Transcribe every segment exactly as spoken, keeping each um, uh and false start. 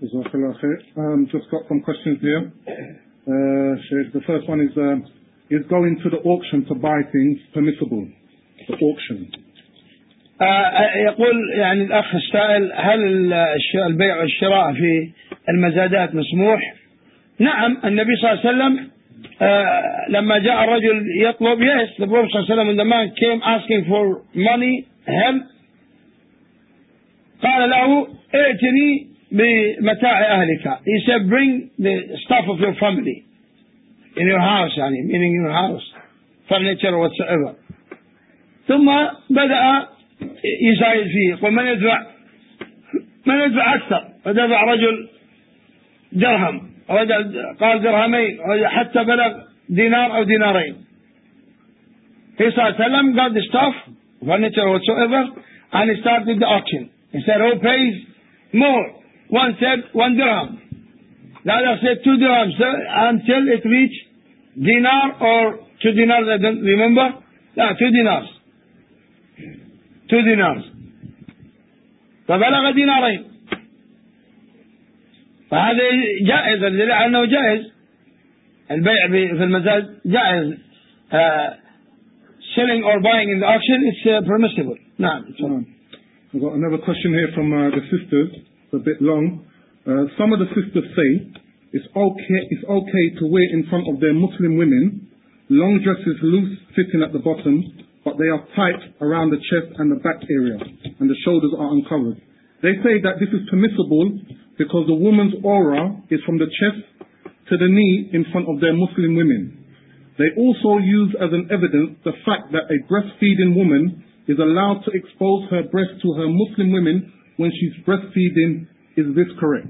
Um, just got some questions here. Uh, Sheikh, the first one is, uh, is going to the auction to buy things permissible? The auction. يقول يعني الأخ السائل هل البيع والشراء في المزادات مسموح؟ نعم. النبي صلى الله عليه وسلم لما جاء الرجل يطلب yes the Prophet صلى الله عليه وسلم when the man came asking for money help قال له ائتني بمتاع أهلك. He said bring the stuff of your family in your house يعني meaning your house furniture or whatsoever. ثم بدأ يساعد فيه قل من يدفع من يدفع أكثر فدفع رجل درهم قال درهمين حتى بلغ دينار أو دينارين. He صلى الله عليه وسلم got the stuff furniture or whatsoever and he started the auction. He said who pays more? One said one dirham, the other said two dirhams until it reached dinar or two dinars. I don't remember. No, two dinars. two dinars فبلغ دينارين فهذا جائز. الدليل على أنه جائز البيع في المزاد جائز. uh, selling or buying in the auction is uh, permissible. نعم. I've got another question here from uh, the sisters. It's a bit long. Uh, some of the sisters say it's okay, it's okay to wear in front of their Muslim women long dresses loose fitting at the bottom, but they are tight around the chest and the back area, and the shoulders are uncovered. They say that this is permissible because the woman's aura is from the chest to the knee in front of their Muslim women. They also use as an evidence the fact that a breastfeeding woman is allowed to expose her breast to her Muslim women when she's breastfeeding. Is this correct?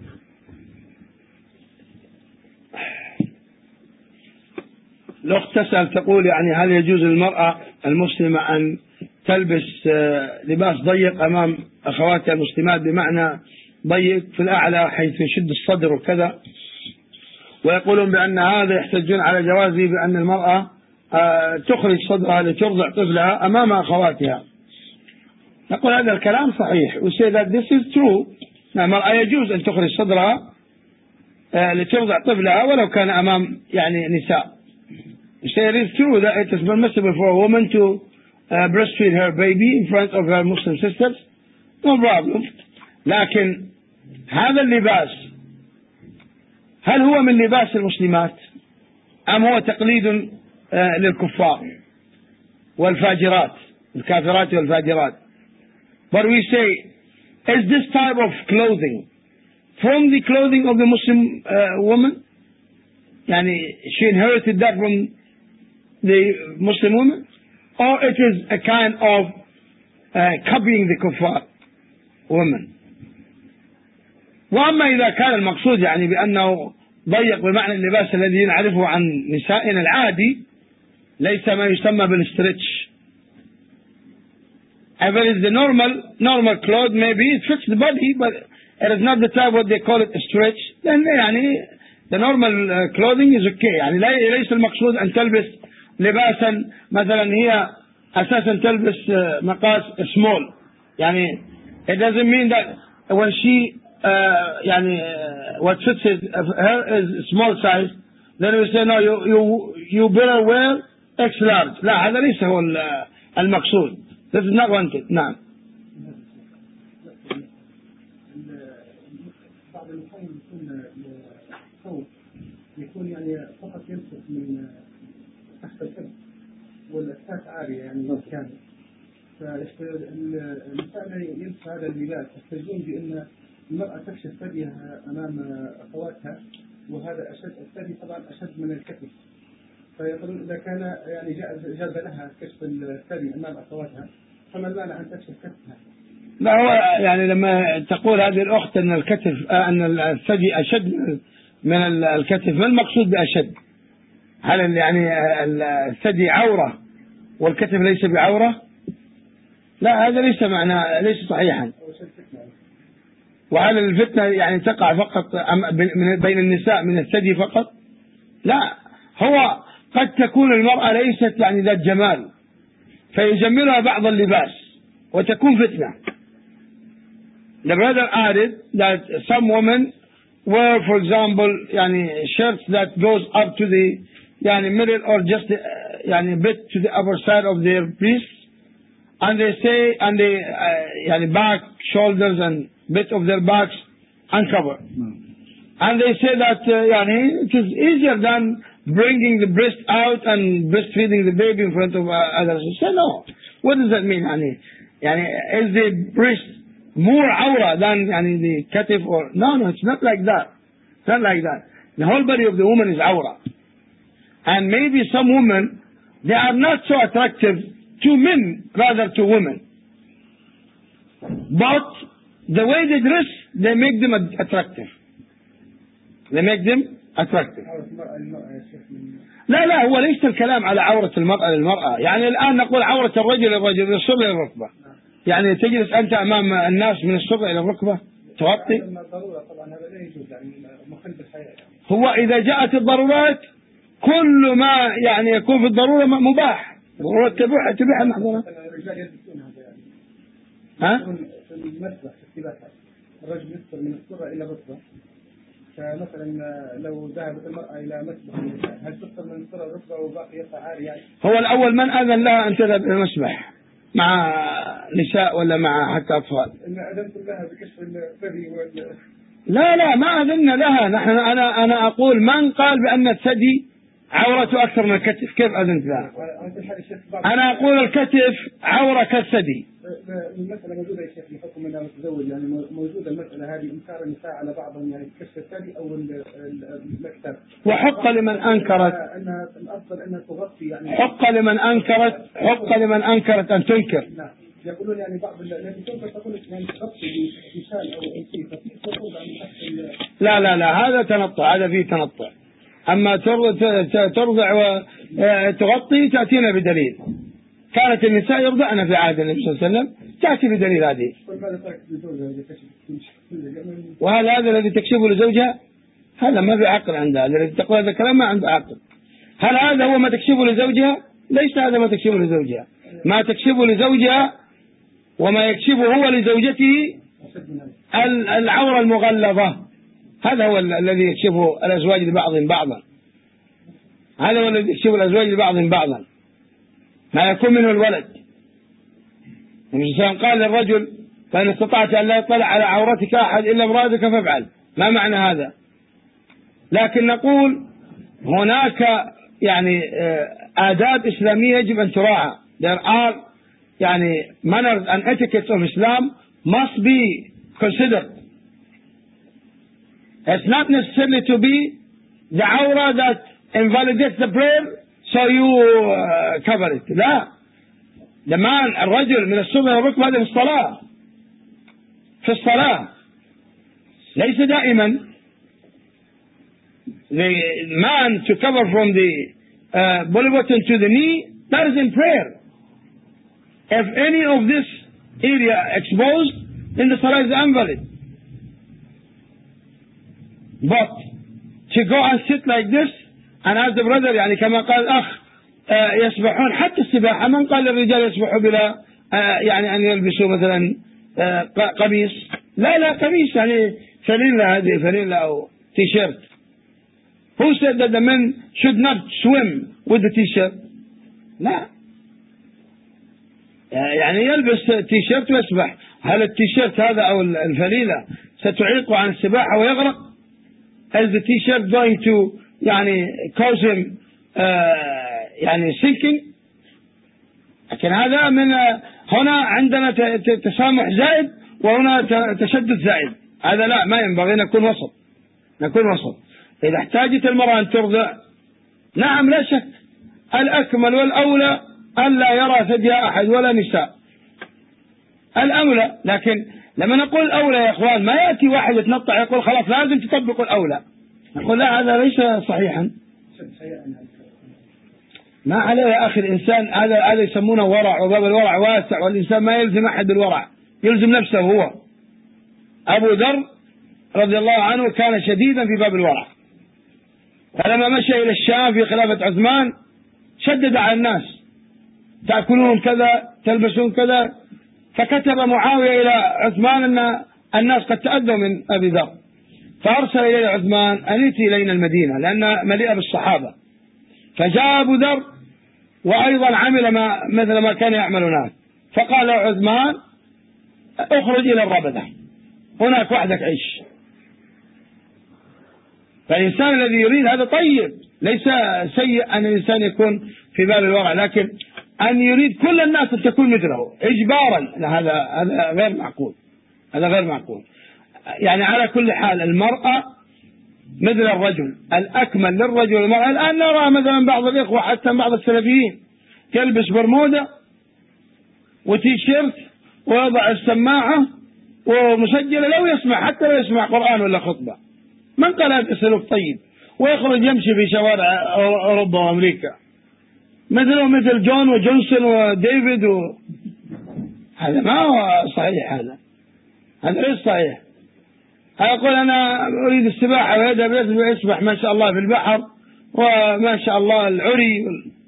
الأخت تسأل تقول يعني هل يجوز للمرأة المسلمة أن تلبس لباس ضيق أمام أخواتها المسلمات بمعنى ضيق في الأعلى حيث يشد الصدر وكذا، ويقولون بأن هذا يحتجون على جوازه بأن المرأة تخرج صدرها لترضع طفلها أمام أخواتها. نقول هذا الكلام صحيح. We say that this is true. المرأة يجوز أن تخرج صدرها لترضع طفلها ولو كان أمام يعني نساء. We say it is true that it is permissible for a woman to uh, breastfeed her baby in front of her Muslim sisters. No problem. لكن هذا اللباس هل هو من لباس المسلمات أم هو تقليد uh, للكفار والفاجرات الكافرات والفاجرات؟ But we say, is this type of clothing from the clothing of the Muslim uh, woman? يعني she inherited that from the Muslim woman, or it is a kind of uh, copying the kuffar women. وأما إذا كان المقصود يعني بأنه ضيق بمعنى اللباس الذي نعرفه عن نسائنا العادي ليس ما يسمى بالستريتش. If it is the normal normal cloth, maybe it fits the body, but it is not the type what they call it a stretch. Then يعني the normal uh, clothing is okay. يعني ليس المقصود أن تلبس لباسا مثلا هي أساسا تلبس uh, مقاس small. يعني it doesn't mean that when she uh, يعني uh, what fits her is small size, then we say no, you you you better wear X large. لا هذا ليس هو المقصود. This is not wanted. نعم. بعض الأحيان يكون الصوت يكون يعني فقط يمسك من تحت الحب والأكتاف عالية يعني كامل. فالنساء يلبس هذا اللباس يحتجون بأن المرأة تكشف ثديها أمام أخواتها، وهذا أشد الثدي طبعا أشد من الكتف، فيقولون إذا كان يعني جاز لها كشف الثدي أمام أخواتها فما المانع أن تكشف كتفها؟ لا هو يعني لما تقول هذه الأخت أن الكتف أن الثدي أشد من الكتف، ما المقصود بأشد؟ هل يعني الثدي عورة والكتف ليس بعورة؟ لا هذا ليس معنى ليس صحيحا. وهل الفتنة يعني تقع فقط بين النساء من الثدي فقط؟ لا، هو قد تكون المرأة ليست يعني ذات جمال فيجملها بعض اللباس وتكون فتنة. The brother added that some women wear, for example, يعني shirts that goes up to the يعني middle or just uh, يعني bit to the upper side of their breast, and they say and they uh, يعني back, shoulders and bit of their backs uncovered. Mm. And they say that uh, يعني it is easier than bringing the breast out and breastfeeding the baby in front of uh, others. They say no. What does that mean? يعني يعني is the breast more awra than يعني the katif or no no it's not like that. It's not like that. The whole body of the woman is awra. And maybe some women, they are not so attractive to men rather to women. But the way they dress, they make them attractive. They make them attractive. لا لا هو ليس الكلام على عورة المرأة للمرأة. يعني الآن نقول عورة الرجل للرجل من السرة إلى الركبة. يعني تجلس أنت أمام الناس من السرة إلى الركبة تغطي. هو إذا جاءت الضرورات كل ما يعني يكون في الضرورة مباح. ضرورة تبيح تبيح المحظورات. ها؟ في المسبح في السباحة الرجل يسبح من السرة إلى الركبة. فمثلا لو ذهبت المرأة إلى مسبح هل تفطر من السرة الركبة وباقي يقع عاري يعني؟ هو الأول من أذن لها أن تذهب إلى المسبح مع نساء ولا مع حتى أطفال؟ إن أذنت لها بكشف الثدي وال لا لا ما أذن لها. نحن أنا أنا أقول من قال بأن الثدي عورته أكثر من الكتف؟ كيف أذنت لها؟ أنا أقول الكتف عورة كالثدي. المسألة موجودة يا شيخ بحكم أنها متزوج يعني موجودة المسألة هذه إنكار النساء على بعضهم يعني كشف الثدي أو المكتب. وحق لمن أنكرت أنها الأفضل أنها تغطي يعني. حق لمن أنكرت حق لمن أنكرت أن تنكر. نعم يقولون يعني بعض التي تنكر تقول يعني تغطي بشال أو أنسيف فتقول عن تحت. لا لا لا هذا تنطع هذا فيه تنطع. أما ترضع وتغطي تأتينا بدليل. كانت النساء يرضعن في عهد النبي صلى الله عليه وسلم تأتي بدليل هذه. وهل هذا الذي تكشفه لزوجها؟ هذا ما في عقل عندها. الذي تقول هذا الكلام ما عنده عقل. هل هذا هو ما تكشفه لزوجها؟ ليس هذا ما تكشفه لزوجها. ما تكشفه لزوجها وما يكشفه هو لزوجته العورة المغلظة. هذا هو الذي يكشفه الأزواج لبعضهم بعضا. هذا هو الذي يكشفه الأزواج لبعضهم بعضا. ما يكون منه الولد. النبي صلى الله عليه وسلم قال للرجل فإن استطعت أن لا يطلع على عورتك أحد إلا امرأتك فافعل. ما معنى هذا؟ لكن نقول هناك يعني آداب إسلامية يجب أن تراعى. There are يعني manners and etiquettes of Islam must be considered. It's not necessarily to be the aura that invalidates the prayer so you uh, cover it. لا. the man الرجل من السرة إلى الركبة هذا في الصلاة. في الصلاة ليس دائما. The man to cover from the uh, belly button to the knee, that is in prayer. If any of this area exposed, then the salah is invalid. But to go and sit like this and as the brother يعني كما قال الأخ يسبحون حتى السباحة من قال للرجال يسبحوا بلا يعني أن يلبسوا مثلا قميص؟ لا لا قميص يعني فانيلا هذه فانيلا أو تي شيرت. Who said that the men should not swim with the t-shirt? لا يعني يلبس تي شيرت ويسبح. هل التي شيرت هذا أو الفانيلا ستعيقه عن السباحة ويغرق؟ Is the t-shirt going to يعني cause him uh, يعني sinking؟ لكن هذا من هنا عندنا تسامح زائد وهنا تشدد زائد. هذا لا ما ينبغي. نكون وسط نكون وسط. إذا احتاجت المرأة أن ترضع نعم لا شك الأكمل والأولى أن لا يرى ثديها أحد ولا نساء الأولى. لكن لما نقول الأولى يا إخوان ما يأتي واحد يتنطع يقول خلاص لازم تطبقوا الأولى. نقول لا هذا ليس صحيحا. ما عليه يا أخي الإنسان هذا هذا يسمونه ورع وباب الورع واسع والإنسان ما يلزم أحد بالورع يلزم نفسه هو. أبو ذر رضي الله عنه كان شديدا في باب الورع. فلما مشى إلى الشام في خلافة عثمان شدد على الناس تأكلون كذا تلبسون كذا. فكتب معاوية إلى عثمان أن الناس قد تأذوا من أبي ذر فأرسل إليه عثمان أن ائتي إلينا المدينة لأنها مليئة بالصحابة، فجاء أبو ذر وأيضا عمل ما مثل ما كان يعمل هناك، فقال له عثمان اخرج إلى الربذة هناك وحدك عيش. فالإنسان الذي يريد هذا طيب، ليس سيء أن الإنسان يكون في باب الورع، لكن أن يريد كل الناس أن تكون مثله إجبارا هذا هذا غير معقول، هذا غير معقول. يعني على كل حال المرأة مثل الرجل، الأكمل للرجل والمرأة. الآن نرى مثلا بعض الإخوة حتى بعض السلفيين يلبس برمودا وتيشيرت ويضع السماعة ومسجلة لو يسمع، حتى لو يسمع قرآن ولا خطبة، من قال هذا سلوك طيب؟ ويخرج يمشي في شوارع أوروبا وأمريكا مثله مثل جون وجونسون وديفيد و... هذا ما هو صحيح، هذا هذا ليس صحيح. أقول أنا أريد السباحة ويذهب يسبح ما شاء الله في البحر وما شاء الله العري،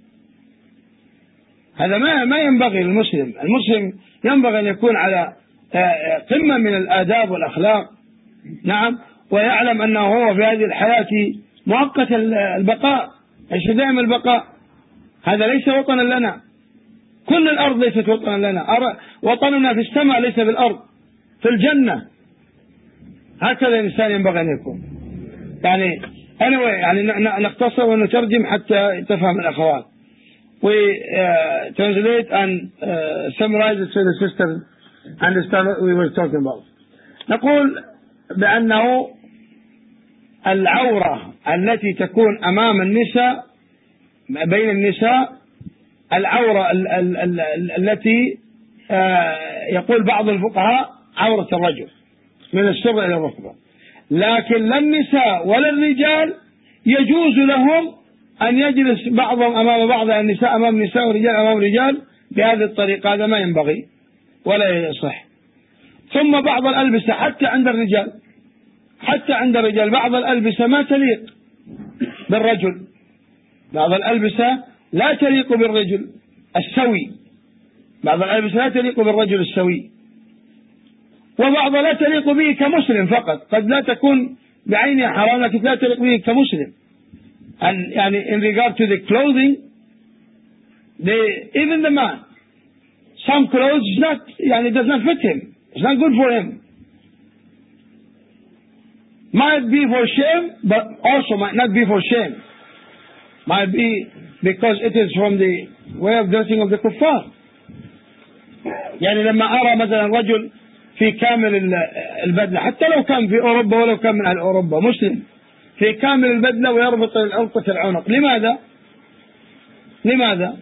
هذا ما ما ينبغي للمسلم. المسلم ينبغي أن يكون على قمة من الآداب والأخلاق، نعم، ويعلم أنه هو في هذه الحياة مؤقت البقاء، ايش دائم البقاء. هذا ليس وطنا لنا، كل الأرض ليست وطنا لنا، وطننا في السماء ليس في الأرض، في الجنة. هكذا الإنسان ينبغي أن يكون. يعني anyway يعني نختصر ونترجم حتى تفهم الأخوات. We uh, translate and uh, summarize it so the sisters understand what we were talking about. نقول بأنه العورة التي تكون أمام النساء بين النساء العورة ال ال ال ال التي آه يقول بعض الفقهاء عورة الرجل من السر إلى الركبة، لكن لا النساء ولا الرجال يجوز لهم أن يجلس بعضهم أمام بعض، النساء أمام نساء والرجال أمام رجال بهذه الطريقة، هذا ما ينبغي ولا يصح. ثم بعض الألبسة حتى عند الرجال، حتى عند الرجال بعض الألبسة ما تليق بالرجل، بعض الألبسة لا تليق بالرجل السوي، بعض الألبسة لا تليق بالرجل السوي، وبعض لا تليق به كمسلم فقط، قد لا تكون بعينها حرام لكن لا تليق به كمسلم. And يعني in regard to the clothing, they, even the man, some clothes is not, يعني does not fit him, it's not good for him. Might be for shame, but also might not be for shame. Might be because it is from the way of dressing of the kuffar. يعني لما أرى مثلا رجل في كامل البدلة، حتى لو كان في أوروبا ولو كان من أهل أوروبا مسلم، في كامل البدلة ويربط الألقة العنق، لماذا؟ لماذا؟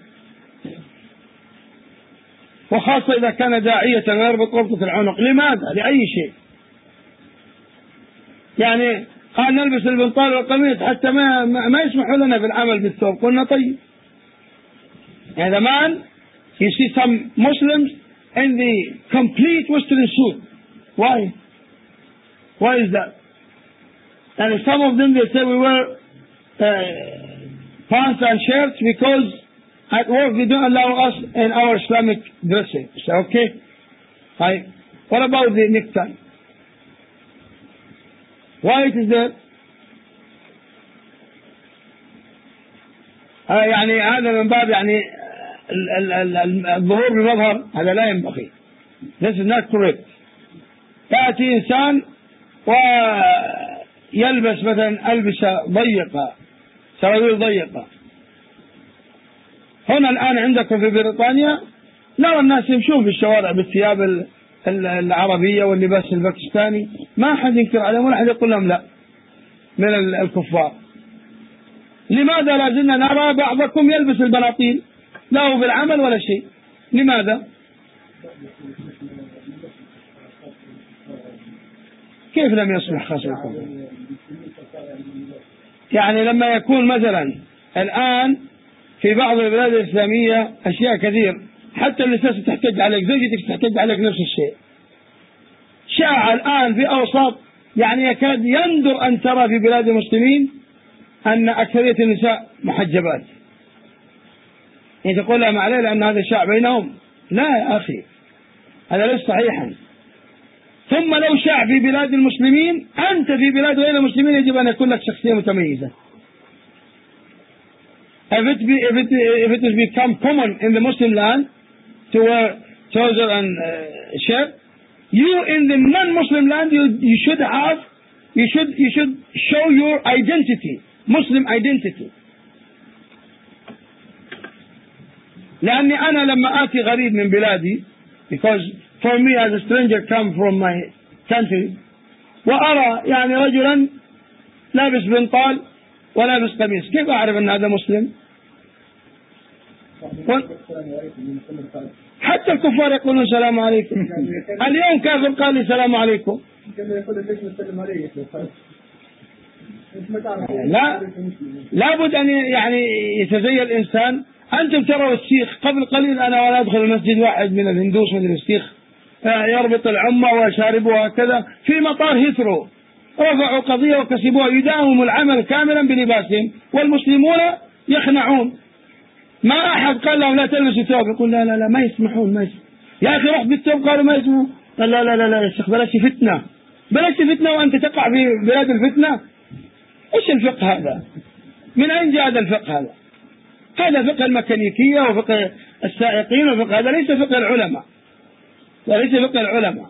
وخاصة إذا كان داعية ويربط ألقة العنق، لماذا؟ لأي شيء. يعني قال نلبس البنطال والقميص حتى ما ما يسمحوا لنا في العمل بالثوب، قلنا طيب. يعني man, you see some Muslims in the complete Western suit. Why? Why is that? And some of them they say we wear uh, pants and shirts because at work they don't allow us in our Islamic dressing. So okay, right. What about the necktie? Why it is there? آه يعني هذا من باب يعني الظهور بمظهر، هذا لا ينبغي. This is not correct. تأتي إنسان ويلبس مثلا ألبسة ضيقة، سراويل ضيقة. هنا الآن عندكم في بريطانيا نرى الناس يمشون في الشوارع بالثياب العربية واللباس الباكستاني، ما أحد ينكر عليهم ولا أحد يقول لهم لا من الكفار. لماذا لا زلنا نرى بعضكم يلبس البناطيل لا هو في العمل ولا شيء؟ لماذا؟ كيف لم يصلح خاصكم؟ يعني لما يكون مثلا الآن في بعض البلاد الإسلامية أشياء كثير، حتى النساء ستحتج عليك، زوجتك ستحتج عليك نفس الشيء. شاع الآن في أوساط يعني يكاد يندر أن ترى في بلاد المسلمين أن أكثرية النساء محجبات. يعني تقول لها ما عليه لأن هذا شاع بينهم، لا يا أخي هذا ليس صحيحا. ثم لو شاع في بلاد المسلمين، أنت في بلاد غير المسلمين يجب أن يكون لك شخصية متميزة. If it, be, if it, if it has become common in the Muslim land to wear trousers and uh, shirt, you in the non-Muslim land you, you should have you should you should show your identity, Muslim identity. لأني أنا لما آتي غريب من بلادي, because for me as a stranger come from my country, وأرى يعني رجلا لابس بنطال ولابس قميص, كيف أعرف أن هذا مسلم؟ حتى الكفار يقولون السلام عليكم. اليوم كافر قال لي السلام عليكم. لا لابد أن يعني يتزين الإنسان. أنتم تروا السيخ, قبل قليل أنا وأنا أدخل المسجد واحد من الهندوس من السيخ يربط العمة وشاربها كذا في مطار هيثرو, رفعوا قضية وكسبوها, يداوم العمل كاملا بلباسهم, والمسلمون يخنعون. ما أحد قال لهم لا تلبسوا ثوب, يقول لا لا لا ما يسمحون ما يسمحون. يا أخي رحت بالثوب قالوا ما يسمحون, قال لا لا لا لا يا شيخ بلاش فتنة, بلاش فتنة وأنت تقع في بلاد الفتنة. إيش الفقه هذا؟ من أين جاء هذا الفقه هذا؟ هذا فقه الميكانيكية وفقه السائقين وفقه, هذا ليس فقه العلماء, وليس فقه العلماء.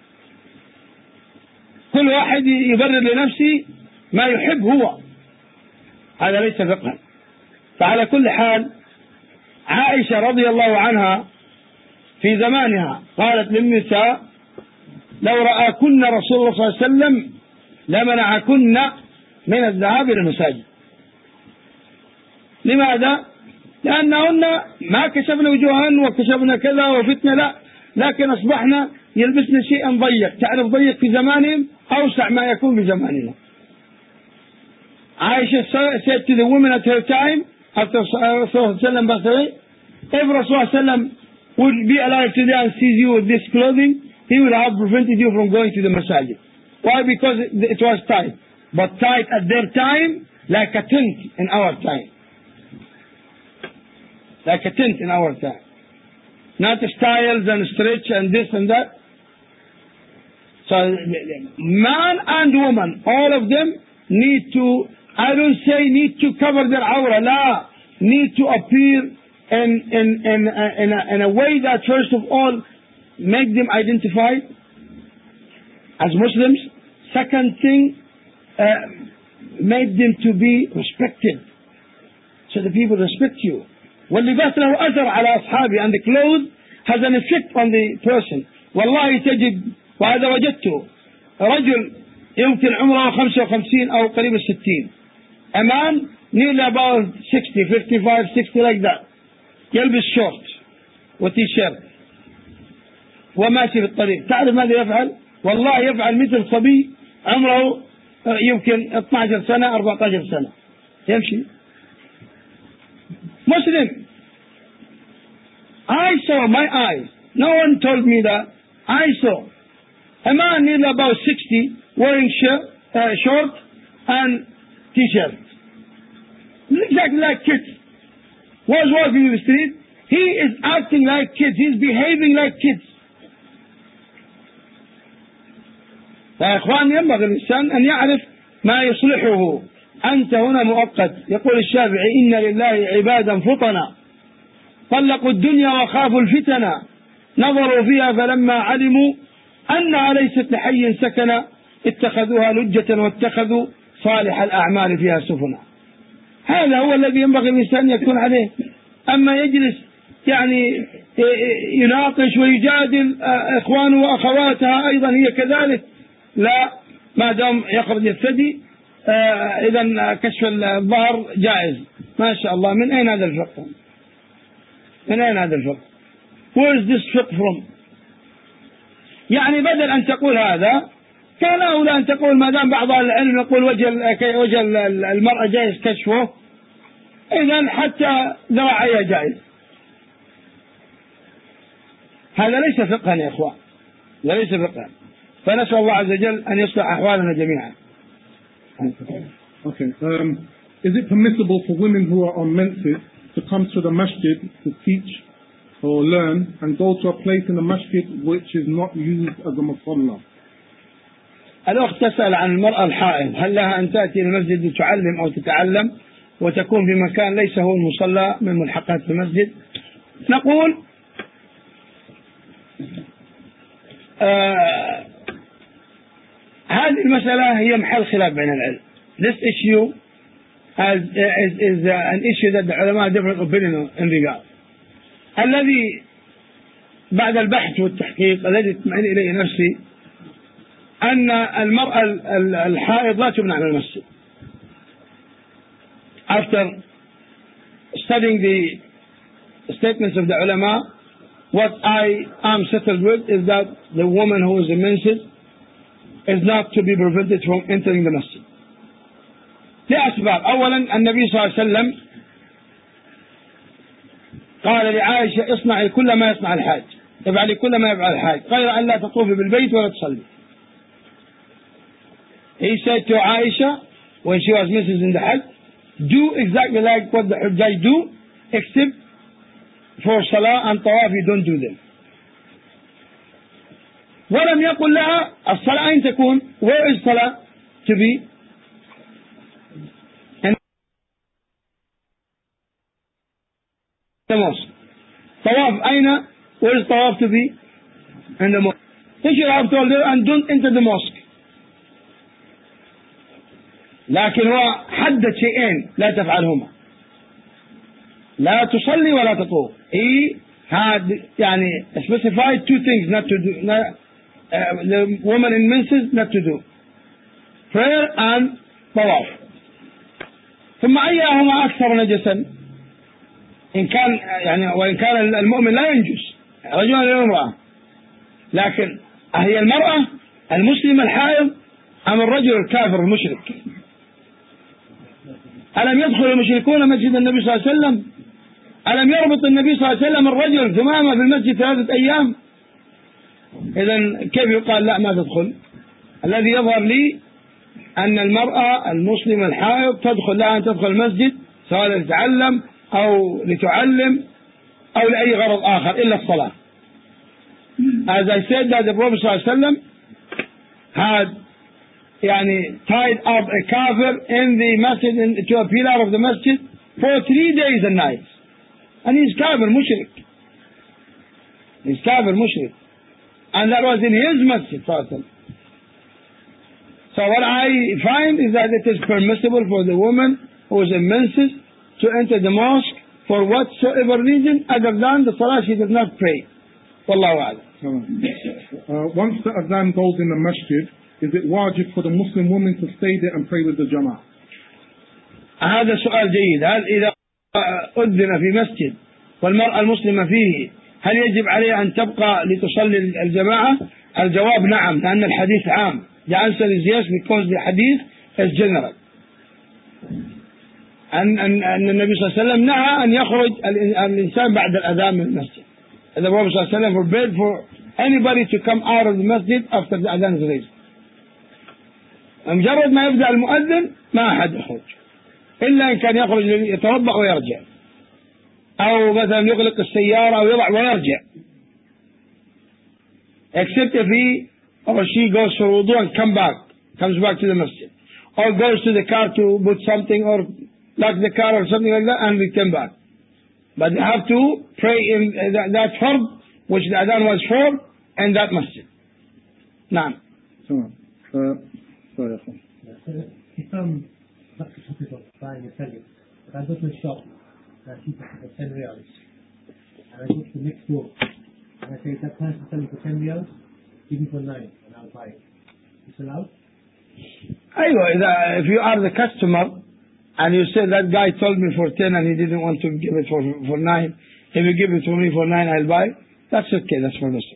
كل واحد يبرر لنفسه ما يحب هو, هذا ليس فقها. فعلى كل حال عائشة رضي الله عنها في زمانها قالت للنساء لو رآكن رسول الله صلى الله عليه وسلم لمنعكن من الذهاب إلى المساجد. لماذا؟ لأنهن ما كشفنا وجوههن وكشفنا كذا وفتنة, لا, لكن أصبحنا يلبسنا شيئا ضيق. تعرف ضيق في زمانهم أوسع ما يكون في زماننا. عائشة said to the women at her time after Rasulullah passed away, if Rasulullah would be alive today and sees you with this clothing, he would have prevented you from going to the masajid. Why? Because it was tight, but tight at their time like a tent in our time. Like a tent in our time. Not styles and stretch and this and that. So man and woman, all of them need to, I don't say need to cover their awra, la, need to appear in, in, in, in, a, in a way that first of all make them identified as Muslims. Second thing, uh, make them to be respected, so the people respect you. واللباس له أثر على أصحابه, and the clothes has an effect on the person. والله تجد, وهذا وجدته, رجل يمكن عمره خمسة وخمسين أو قريب الستين, a man nearly about sixty, fifty-five, sixty like that, يلبس شورت وتيشيرت وماشي في الطريق. تعرف ماذا يفعل؟ والله يفعل مثل صبي عمره يمكن اثنتي عشرة سنة أربعة عشر سنة, يمشي Muslim. I saw my eyes. No one told me that. I saw a man nearly about sixty wearing shirt, uh, short and t-shirt, exactly like kids. Was walking in the street. He is acting like kids. He is behaving like kids. يا إخوان ينبغي الإنسان أن يعرف ما يصلحه. أنت هنا مؤقت. يقول الشافعي إن لله عبادا فطنا طلقوا الدنيا وخافوا الفتنة نظروا فيها فلما علموا أنها ليست لحي سكنا اتخذوها لجة واتخذوا صالح الأعمال فيها سفنا. هذا هو الذي ينبغي الإنسان يكون عليه. أما يجلس يعني يناقش ويجادل إخوانه وأخواتها أيضا هي كذلك, لا, ما دام يخرج الثدي إذا كشف الظهر جائز. ما شاء الله. من أين هذا الفقه؟ من أين هذا الفقه؟ Where is this fiqh from? يعني بدل أن تقول هذا كان أولى أن تقول ما دام بعض العلم يقول وجه وجه المرأة جائز كشفه, إذا حتى ذراعيها جائز. هذا ليس فقها يا إخوان, لا ليس فقها. فنسأل الله عز وجل أن يصلح أحوالنا جميعا. Okay. Um, is it permissible for women who are on menses to come to the masjid to teach or learn and go to a place in the masjid which is not used as a musalla? الأخت تسأل عن المرأة الحائض، هل لها أن تأتي المسجد لتعلم أو تتعلم وتكون في مكان ليس هو المصلى من ملحقات المسجد؟ نقول آه هذه المسألة هي محل خلاف بين العلم. This issue as, is, is an issue that the ulama have different opinion in regard. الذي بعد البحث والتحقيق الذي تطمئن إليه نفسي أن المرأة الحائض لا تمنع من المسجد. After studying the statements of the ulama, what I am settled with is that the woman who is in menses is not to be prevented from entering the masjid. لأسباب. أولا النبي صلى الله عليه وسلم قال لعائشة اصنعي كل ما يصنع الحاج، افعلي كل ما يفعل الحاج غير أن لا تطوفي بالبيت ولا تصلي. He said to Aisha when she was missus in the Hajj, do exactly like what the Hajj do, except for Salah and Tawaf you don't do them. ولم يقل لها الصلاة أين تكون؟ Where is Salah to be? In the mosque. Tawaf أين? Where is Tawaf to be? In the mosque. He should have told her and don't enter the mosque. لكن هو حدد شيئين لا تفعلهما، لا تصلي ولا تطوف. He had يعني specified two things not to do, not, uh, the woman in menses not to do, prayer and طواف. ثم أيهما أكثر نجسا؟ إن كان يعني وإن كان المؤمن لا ينجس رجل ولا امرأة، لكن هي المرأة المسلمة الحائض أم الرجل الكافر المشرك؟ ألم يدخل المشركون مسجد النبي صلى الله عليه وسلم؟ ألم يربط النبي صلى الله عليه وسلم الرجل ثمامة في المسجد ثلاثة أيام؟ إذن كيف يقال لا ما تدخل؟ الذي يظهر لي أن المرأة المسلمة الحائض تدخل لها أن تدخل المسجد سواء لتتعلم أو لتعلم أو لأي غرض آخر إلا الصلاة. As I said that the Prophet صلى الله عليه وسلم had يعني tied up a kafir in the masjid in, to a pillar of the masjid for three days and nights, and he's kafir mushrik. He's kafir mushrik, and that was in his masjid. So what I find is that it is permissible for the woman who is in menses to enter the mosque for whatsoever reason other than the salah she does not pray. Wallahu a'lam. Uh, once the adhan goes in the masjid, is it wajib for the Muslim woman to stay there and pray with the Jama'ah? هذا سؤال جيد. هل إذا أذن في مسجد والمرأة المسلمة فيه هل يجب عليها أن تبقى لتصلي الجماعة؟ الجواب نعم، لأن الحديث عام. The answer is yes because the hadith is general. أن أن أن النبي صلى الله عليه وسلم نهى أن يخرج الإنسان بعد الأذان من المسجد. The Prophet صلى الله عليه وسلم forbade for anybody to come out of the masjid after the adhan is raised. مجرد ما يبدأ المؤذن ما أحد يخرج إلا إن كان يخرج يتوضأ ويرجع، أو مثلا يغلق السيارة أو يضع ويرجع. Except if he or she goes for wudu and come back, comes back to the masjid, or goes to the car to put something or lock the car or something like that and return back. But they have to pray in that, that fard which the adhan was for in that masjid. نعم. Uh, sorry, if I'm not the of buying and selling, if I go to a shop and I keep it for ten riyals, and I go to the next door and I say that person selling for ten riyals, give me for nine and I'll buy it. It's allowed? أيوة إذا if you are the customer and you say that guy told me for ten and he didn't want to give it for for nine, if you give it to me for nine I'll buy. That's okay. That's permissible.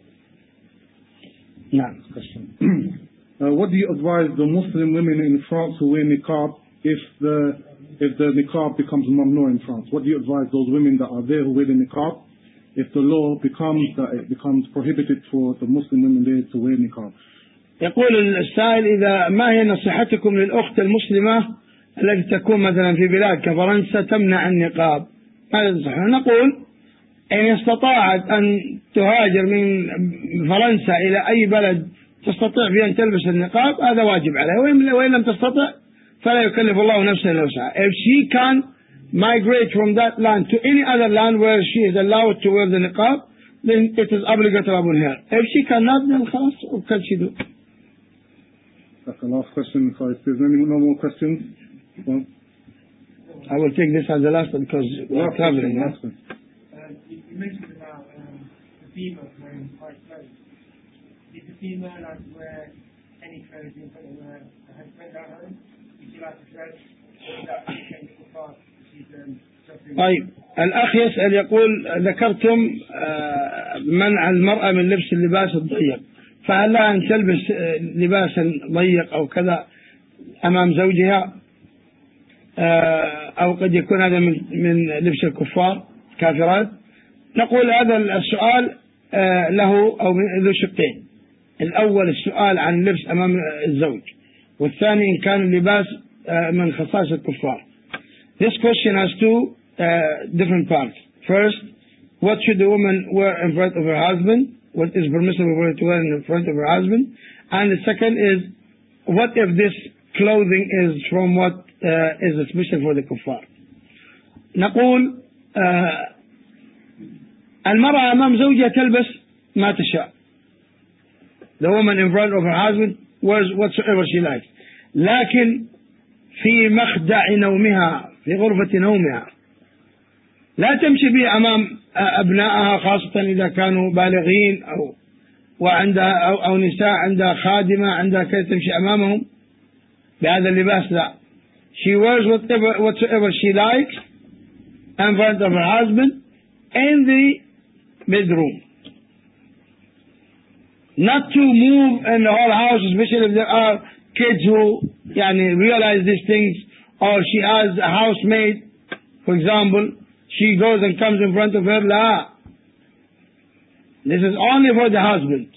نعم. Uh, what do you advise the Muslim women in France who wear niqab if the if the niqab becomes mamnu in France? What do you advise those women that are there who wear the niqab if the law becomes that it becomes prohibited for the Muslim women there to wear niqab? يقول السائل إذا ما هي نصيحتكم للأخت المسلمة التي تكون مثلا في بلاد كفرنسا تمنع النقاب؟ ماذا تنصحون؟ نقول إن استطاعت أن تهاجر من فرنسا إلى أي بلد تستطيع بأن تلبس النقاب هذا واجب عليها، وإن لم تستطع فلا يكلف الله نفسا إلا وسعها. If she can migrate from that land to any other land where she is allowed to wear the niqab, then it is obligatory upon her. If she cannot, then خلاص, what can she do? That's the last question. So if there's any no more questions, well, I will take this as the last one because we're traveling. Last uh, you, you mentioned about um, the female wearing white clothes. Did the female like to wear any clothes in front of her husband at home? Did she like to dress? That became the part she's um, طيب الأخ يسأل يقول ذكرتم منع المرأة من لبس اللباس الضيق، فهل لها أن تلبس لباسا ضيق أو كذا أمام زوجها، أو قد يكون هذا من من لبس الكفار كافرات؟ نقول هذا السؤال له أو ذو شقين. الأول السؤال عن اللبس أمام الزوج، والثاني إن كان اللباس من خصائص الكفار. This question has two uh, different parts. First, what should the woman wear in front of her husband? What is permissible for her to wear in front of her husband? And the second is, what if this clothing is from what uh, is special for the kuffar? نقول uh, المرأة أمام زوجها تلبس ما تشاء. The woman in front of her husband wears whatsoever she likes. لكن في مخدع نومها، في غرفة نومها، لا تمشي به أمام أبنائها، خاصة إذا كانوا بالغين أو وعندها أو, أو نساء عندها خادمة عندها كي تمشي أمامهم بهذا اللباس. لا. She wears whatever, whatsoever she likes in front of her husband in the bedroom. Not to move in the whole house, especially if there are kids who يعني, realize these things, or she has a housemaid, for example, she goes and comes in front of her. لا. This is only for the husband.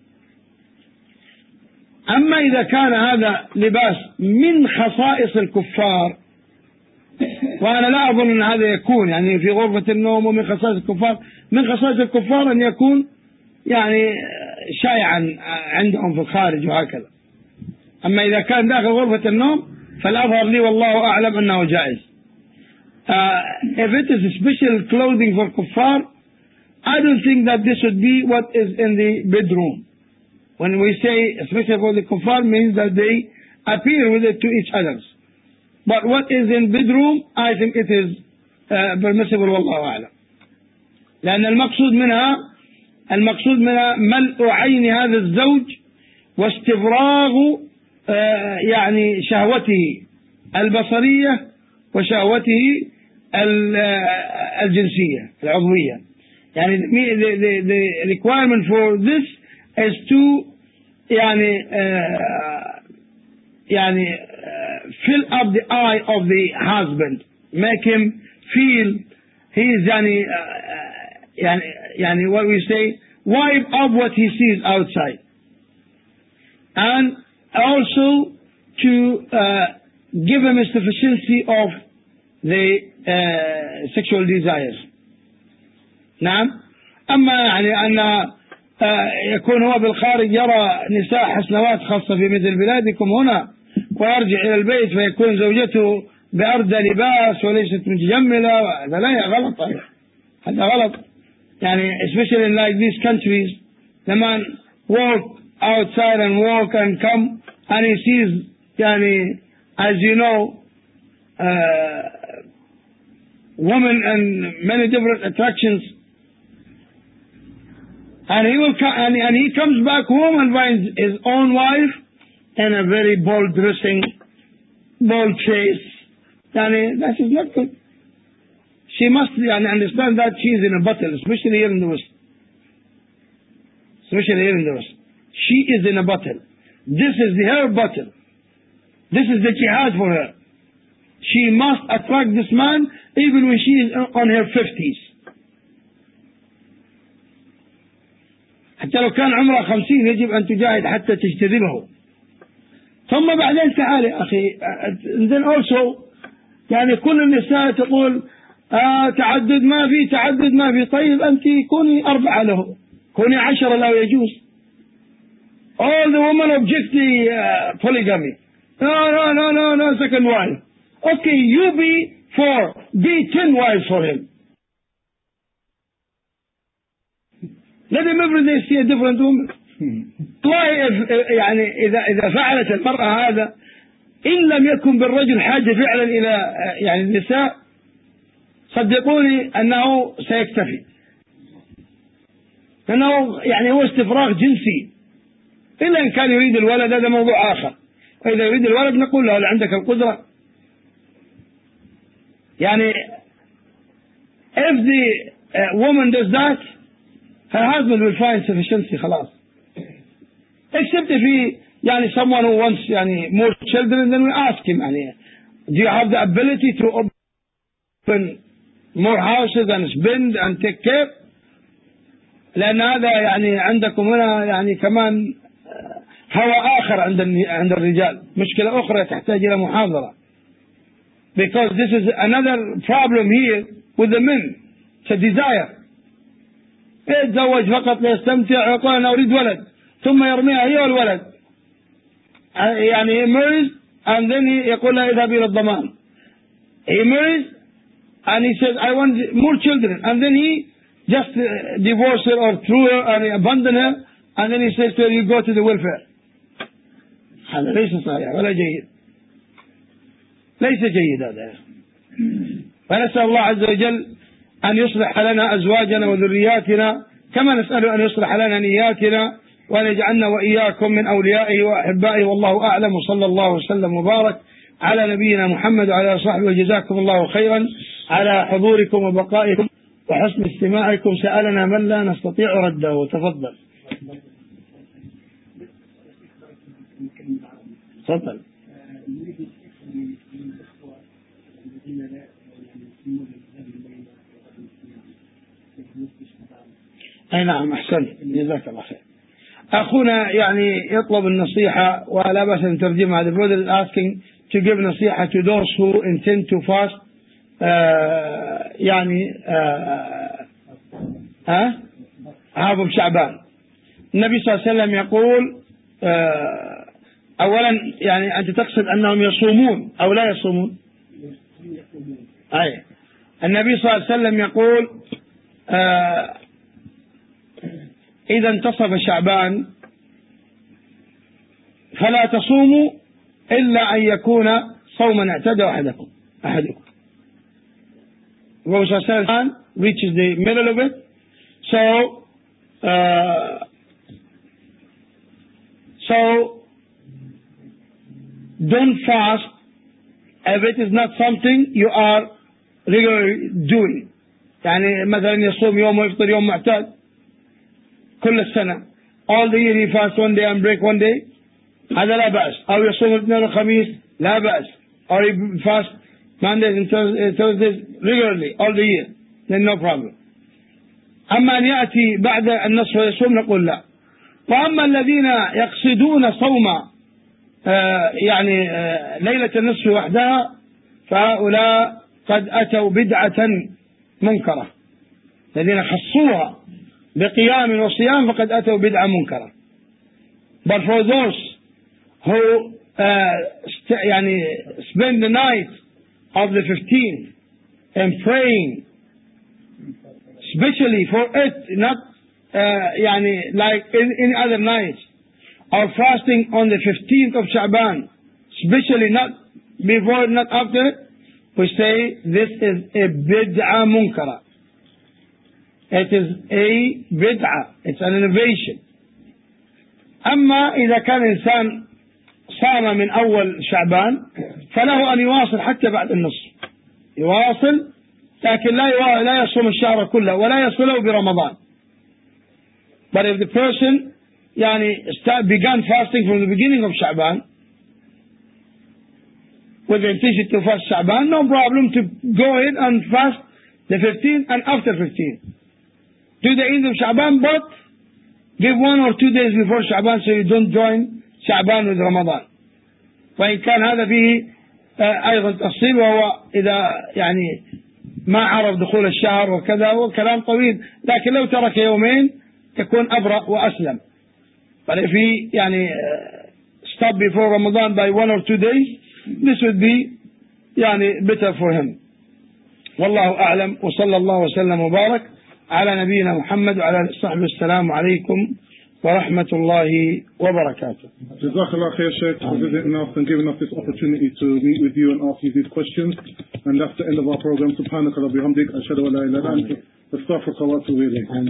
أما إذا كان هذا لباس من خصائص الكفار، وأنا لا أظن أن هذا يكون يعني في غرفة النوم ومن خصائص الكفار، من خصائص الكفار أن يكون يعني شائعا عندهم في الخارج وهكذا. أما إذا كان داخل غرفة النوم فالأظهر لي والله أعلم أنه جائز. Uh, if it is special clothing for kuffar, I don't think that this would be what is in the bedroom. When we say special for the kuffar means that they appear with it to each other. But what is in bedroom, I think it is uh, permissible والله أعلم. لأن المقصود منها المقصود منها ملء عين هذا الزوج واستفراغ uh, يعني شهوته البصرية وشهوته الجنسية العضوية. يعني the, the, the requirement for this is to يعني uh, يعني uh, fill up the eye of the husband, make him feel he is يعني uh, يعني يعني what we say wipe up what he sees outside, and also to uh, give him a sufficiency of the uh, sexual desires. نعم. أما يعني أن يكون هو بالخارج يرى نساء حسنوات خاصة في مثل بلادكم هنا ويرجع إلى البيت فيكون زوجته بأردى لباس وليست متجملة، هذا لا غلط، هذا غلط. يعني especially in like these countries, the man walk outside and walk and come and he sees يعني as you know uh, women and many different attractions, and he will come, and, and he comes back home and finds his own wife in a very bold dressing, bold face. And that is not good. She must understand that she is in a battle, especially here in the West. Especially here in the West. She is in a battle. This is the, her battle. This is the jihad for her. She must attract this man even when she is on her fifties. حتى لو كان عمره خمسين يجب أن تجاهد حتى تجتذبه. ثم بعدين تعالي أخي. then also يعني كل النساء تقول آه تعدد ما في تعدد ما في. طيب أنت كوني أربعة له، كوني عشرة لا يجوز. all the women object the uh, polygamy. No, no, no, no, no, second wife. Okay, you be four, be ten wives for him. Let him every day see a different woman. والله يعني إذا إذا فعلت المرأة هذا إن لم يكن بالرجل حاجة فعلا إلى يعني النساء صدقوني أنه سيكتفي، لأنه يعني هو استفراغ جنسي، إلا إن كان يريد الولد هذا موضوع آخر. وإذا يريد الولد نقول له هل عندك القدرة؟ يعني if the uh, woman does that her husband will find sufficiency خلاص. Except if he يعني someone who wants يعني more children, then we ask him يعني do you have the ability to open more houses and spend and take care؟ لأن هذا يعني عندكم هنا يعني كمان هوى آخر عند عند الرجال، مشكلة أخرى تحتاج إلى محاضرة. Because this is another problem here with the men. It's a desire. يتزوج فقط ليستمتع ويقول أنا أريد ولد، ثم يرميها هي والولد. يعني he marries and then he يقول لها اذهبي إلى الضمان. He marries and he says I want more children, and then he just divorce her or threw her and abandon her, and then he says to her you go to the welfare. هذا ليس صحيح ولا جيد، ليس جيد هذا. فنسأل الله عز وجل أن يصلح لنا أزواجنا وذرياتنا، كما نسأله أن يصلح لنا نياتنا، وأن يجعلنا وإياكم من أوليائه وأحبائه، والله أعلم. وصلى الله وسلم وبارك على نبينا محمد وعلى آله وصحبه، وجزاكم الله خيرا على حضوركم وبقائكم وحسن استماعكم. سألنا من لا نستطيع رده. تفضل. تفضل. أي نعم، أحسن، جزاك الله خير. أخونا يعني يطلب النصيحة ولا بأس أن نترجمها. The brother is asking to give نصيحة to those who intend to fast uh, يعني ها هذا بشعبان. النبي صلى الله عليه وسلم يقول uh, أولا يعني أنت تقصد أنهم يصومون أو لا يصومون؟ أي النبي صلى الله عليه وسلم يقول uh, إذا انتصف شعبان فلا تصوموا إلا أن يكون صوما اعتدى أحدكم أحدكم Prophet ﷺ reaches the middle of it. So uh, so don't fast if it is not something you are regularly doing. يعني مثلا يصوم يوم ويفطر يوم معتاد كل السنة. all the year he fast one day and break one day، هذا لا بأس. أو يصوم الاثنين والخميس لا بأس. or he fast Mondays and Thursdays regularly all the year, then no problem. أما أن يأتي بعد النصف ويصوم نقول لا. وأما الذين يقصدون صوم آه يعني آه ليلة النصف وحدها فهؤلاء قد أتوا بدعة منكرة. الذين خصوها بقيام وصيام فقد أتوا بدعة منكرة. But for those who uh, يعني spend the night of the fifteenth and praying especially for it, not uh, يعني like in, in other nights, or fasting on the fifteenth of Sha'ban, especially not before, not after, we say this is a bid'ah munkara. It is a bid'ah. It's an innovation. أما إذا كان إنسان صام من أول شعبان فله أن يواصل حتى بعد النصف، يواصل لكن لا لا يصوم الشهر كله ولا يصله برمضان. But if the person يعني start, began fasting from the beginning of Sha'ban with the intention to fast Sha'ban, no problem to go ahead and fast the fifteenth and after fifteenth. Do the end of Sha'ban, but give one or two days before Sha'ban so you don't join Sha'ban with Ramadan. وإن كان هذا فيه أيضا تفصيل، وهو إذا يعني ما عرف دخول الشهر وكذا، هو كلام طويل، لكن لو ترك يومين يكون أبرأ وأسلم. But if he يعني, uh, stop before Ramadan by one or two days, this would be يعني, better for him. والله أعلم وصلى الله وسلم وبارك على نبينا محمد وعلى آله وصحبه السلام عليكم ورحمة الله وبركاته. Jazakallah khair, Sheikh, for visiting us and giving us this opportunity to meet with you and ask you these questions. And that's the end of our program. Subhanaka rabbi hamdik, ashhadu an la ilaha illa anta, astaghfiruka wa atubu ilayk.